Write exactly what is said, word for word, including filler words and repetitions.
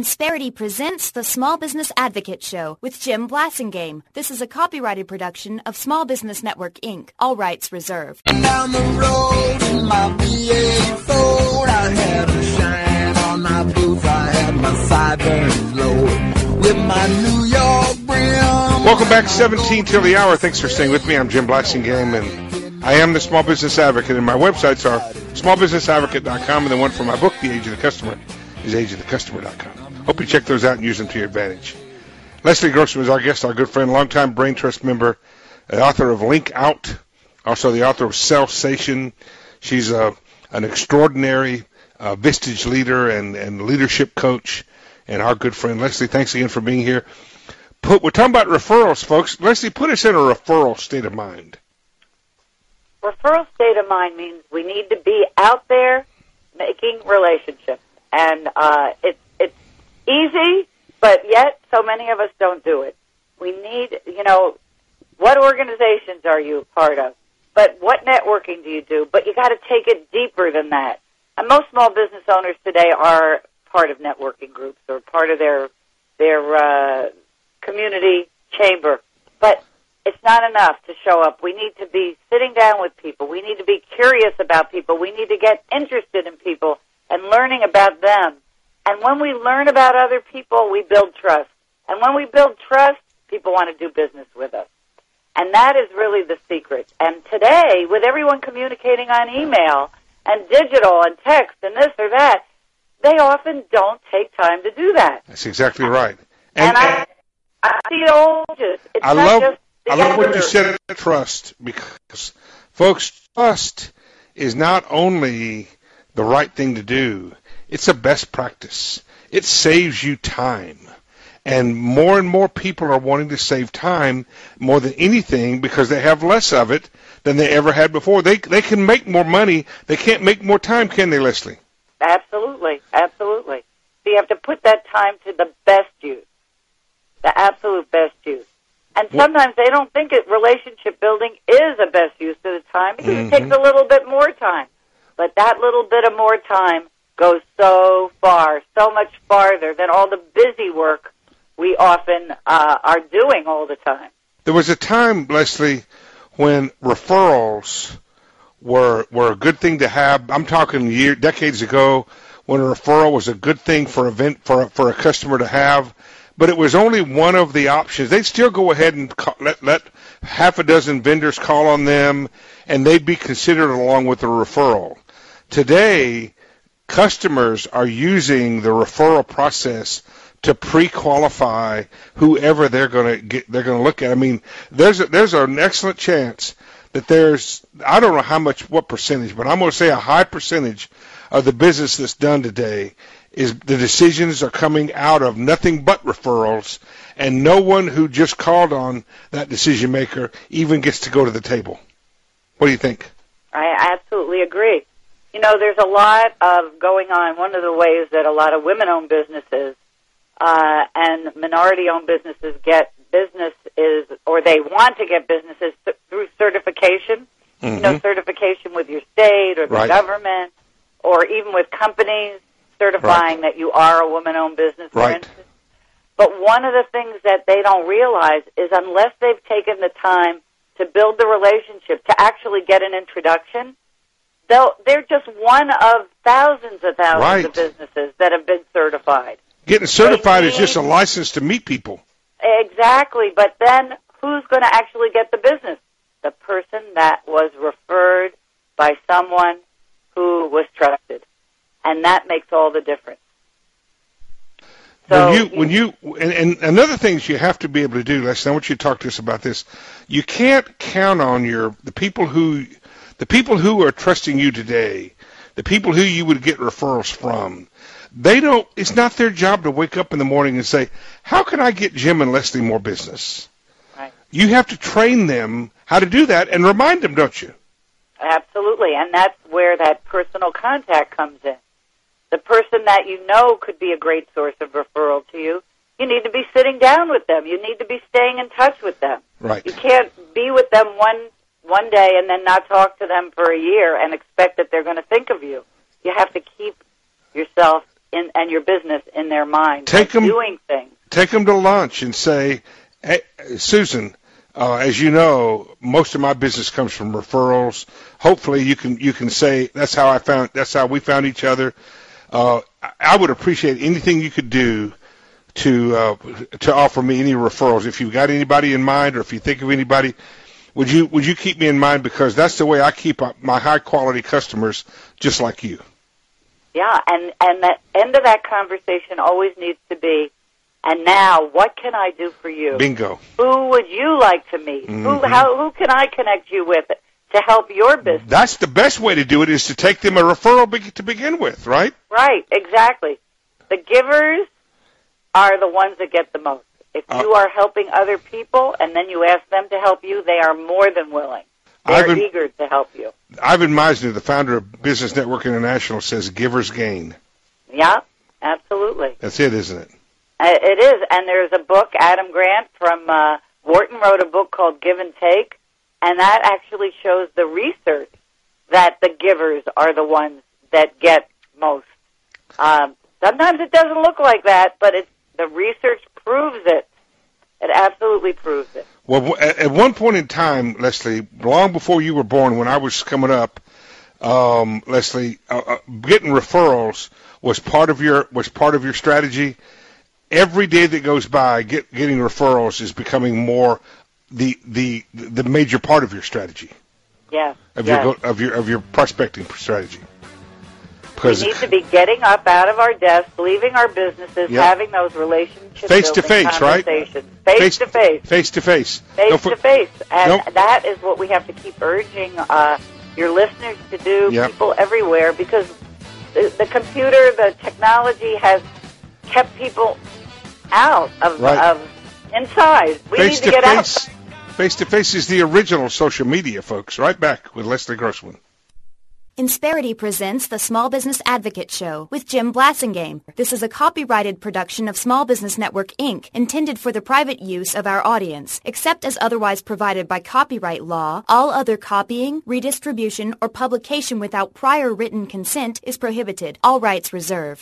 Insperity presents the Small Business Advocate Show with Jim Blasingame. This is a copyrighted production of Small Business Network, Incorporated. All rights reserved. Down the road in my V eight Ford, I had a shine on my boots, I had my sideburns lowered with my New York brim. Welcome back, seventeen till the hour. Thanks for staying with me. I'm Jim Blasingame, and I am the Small Business Advocate, and my websites are small business advocate dot com, and the one for my book, The Age of the Customer, is age of the customer dot com. Hope you check those out and use them to your advantage. Leslie Grossman is our guest, our good friend, longtime Brain Trust member, the author of Link Out, also the author of Self-Sation. She's a, an extraordinary uh, Vistage leader and, and leadership coach, and our good friend. Leslie, thanks again for being here. Put, we're talking about referrals, folks. Leslie, put us in a referral state of mind. Referral state of mind means we need to be out there making relationships. And uh, it's it's easy, but yet so many of us don't do it. We need, you know, what organizations are you a part of? But what networking do you do? But you got to take it deeper than that. And most small business owners today are part of networking groups or part of their their uh, community chamber. But it's not enough to show up. We need to be sitting down with people. We need to be curious about people. We need to get interested in people and learning about them. And when we learn about other people, we build trust. And when we build trust, people want to do business with us. And that is really the secret. And today, with everyone communicating on email and digital and text and this or that, they often don't take time to do that. That's exactly right. And, And, I, I see it all just, it's I not love just I love what you together. said about trust, because, folks, trust is not only the right thing to do, it's a best practice. It saves you time. And more and more people are wanting to save time more than anything because they have less of it than they ever had before. They they can make more money. They can't make more time, can they, Leslie? Absolutely, absolutely. So you have to put that time to the best use, the absolute best use. And sometimes they don't think it, relationship building is the best use of the time because Mm-hmm. it takes a little bit more time. But that little bit of more time goes so far, so much farther than all the busy work we often uh, are doing all the time. There was a time, Leslie, when referrals were were a good thing to have. I'm talking year, decades ago, when a referral was a good thing for event for for a customer to have. But it was only one of the options. They'd still go ahead and call, let let half a dozen vendors call on them, and they'd be considered along with the referral. Today, customers are using the referral process to pre-qualify whoever they're going to get. They're going to look at. I mean, there's a, there's an excellent chance that there's, I don't know how much, what percentage, but I'm going to say a high percentage of the business that's done today is the decisions are coming out of nothing but referrals, and no one who just called on that decision maker even gets to go to the table. What do you think? I absolutely agree. You know, there's a lot of going on. One of the ways that a lot of women-owned businesses uh, and minority-owned businesses get business is, or they want to get businesses th- through certification. Mm-hmm. You know, certification with your state or the right. government, or even with companies certifying right. that you are a woman-owned business, for right. instance. But one of the things that they don't realize is unless they've taken the time to build the relationship, to actually get an introduction, they'll, they're just one of thousands and thousands right. of businesses that have been certified. Getting certified need, is just a license to meet people. Exactly, but then who's going to actually get the business? The person that was referred by someone who was trusted. And that makes all the difference. So when you, when you, and, and another thing you have to be able to do, Leslie, I want you to talk to us about this. You can't count on your, the people who, the people who are trusting you today, the people who you would get referrals from, they don't, it's not their job to wake up in the morning and say, how can I get Jim and Leslie more business? Right. You have to train them how to do that and remind them, don't you? Absolutely, and that's where that personal contact comes in. The person that you know could be a great source of referral to you, you need to be sitting down with them. You need to be staying in touch with them. Right. You can't be with them one one day and then not talk to them for a year and expect that they're going to think of you. You have to keep yourself in, and your business in their mind. Take them, doing things. Take them to lunch and say, hey, Susan, uh, as you know, most of my business comes from referrals. Hopefully you can you can say that's how I found that's how we found each other. Uh, I would appreciate anything you could do to uh, to offer me any referrals. If you've got anybody in mind, or if you think of anybody, would you would you keep me in mind, because that's the way I keep my high quality customers, just like you. Yeah, and and the end of that conversation always needs to be, and now what can I do for you? Bingo. Who would you like to meet? Mm-hmm. Who how who can I connect you with to help your business? That's the best way to do it, is to take them a referral be- to begin with, right? Right, exactly. The givers are the ones that get the most. If you uh, are helping other people and then you ask them to help you, they are more than willing. They're Ivan, eager to help you. Ivan Meisner, the founder of Business Network International, says givers gain. Yeah, absolutely. That's it, isn't it? Uh, it is, and there's a book, Adam Grant from uh, Wharton wrote a book called Give and Take, and that actually shows the research that the givers are the ones that get most. Um, sometimes it doesn't look like that, but it's the research proves it. It absolutely proves it. Well, at one point in time, Leslie, long before you were born, when I was coming up, um, Leslie, uh, uh, getting referrals was part of your was part of your strategy. Every day that goes by, get, getting referrals is becoming more the the the major part of your strategy. Yeah. Of yes. your of your of your prospecting strategy. We need to be getting up out of our desks, leaving our businesses, yep. having those relationships, face to face, right? Face to face, face to face, face to face, and nope. that is what we have to keep urging uh, your listeners to do. Yep. People everywhere, because the, the computer, the technology has kept people out of, right. of inside. We face need to, to get face, out. Face to face is the original social media, folks. Right back with Leslie Grossman. Insperity presents the Small Business Advocate Show with Jim Blasingame. This is a copyrighted production of Small Business Network, Incorporated, intended for the private use of our audience. Except as otherwise provided by copyright law, all other copying, redistribution, or publication without prior written consent is prohibited. All rights reserved.